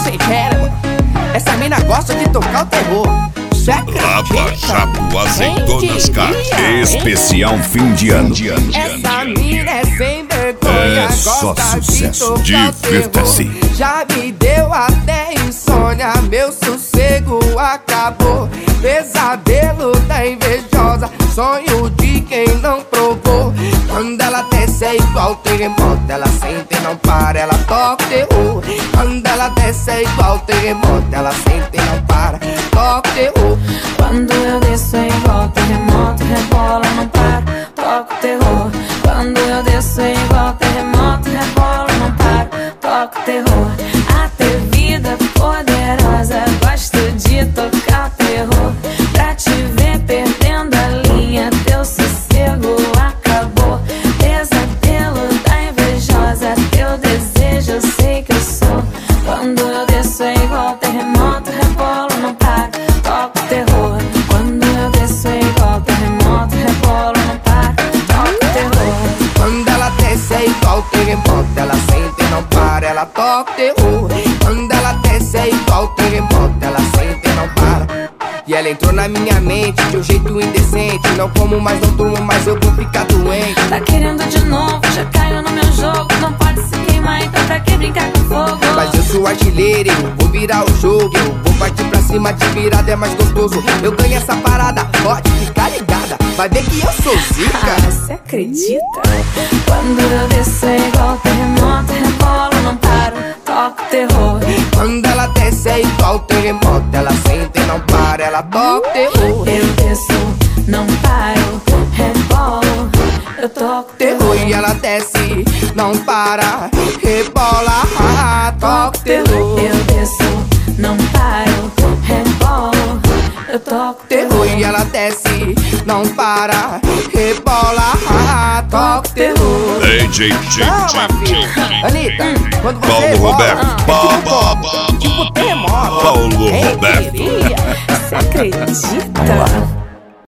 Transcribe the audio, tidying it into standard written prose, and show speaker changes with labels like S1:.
S1: sem querer. Essa mina gosta de tocar o terror.
S2: Lava Jato Azeitonas Car, especial fim de ano.
S1: Essa mina é sem vergonha,
S2: é só
S1: gosta
S2: sucesso,
S1: de tocar o
S2: divirta-se.
S1: terror. Já me deu até insônia, meu sossego acabou. Pesadelo da invejosa, sonho de quem não provou. Quando ela desce é igual terremoto, ela sente e não para, ela toca o terror. Quando ela desce é igual terremoto, ela sente e não para, toca o terror.
S3: Quando eu desço é igual terremoto, rebola, não para, toca o terror. Quando eu desço é igual terremoto, rebola, não para, toca o terror. Atrevida, poderosa, gosto de tocar o terror. Pra te ver perdendo a linha, teu sossego acabou. Pesadelo da invejosa, teu desejo eu sei que eu sou. Quando eu desço é igual terremoto, rebola, não para, toca o terror. Quando eu desço é igual terremoto, rebola, não para, toca o terror.
S1: Quando ela desce é igual terremoto, ela sente e não para, ela toca o terror. Quando ela desce é igual terremoto, ela sente e não para. E ela entrou na minha mente de um jeito indecente. Não como mais, não durmo mais, eu vou ficar doente.
S3: Tá querendo de novo, já caiu no meu jogo. Não pode se queimar, então pra que brincar com fogo?
S1: Mas eu sou artilheiro, eu vou virar o jogo. Eu vou partir pra cima, de virada é mais gostoso. Eu ganho essa parada, pode ficar ligada. Vai ver que eu sou zica.
S3: Ah, cê acredita? Quando eu desço é igual terremoto, rebola, não paro, toca o terror.
S1: Quando ela desce é igual terremoto, ela sente e não para, ela toca o terror.
S3: Eu desço, não paro, rebolo, eu toco o
S1: terror. E ela desce, não para, rebola, toca o terror.
S3: Eu desço, não paro, rebolo, eu toco o
S1: terror. E ela desce, não para, rebola, toca o terror.
S2: DJ
S1: Anitta, quando você
S2: Paulo Roberto,
S1: rola,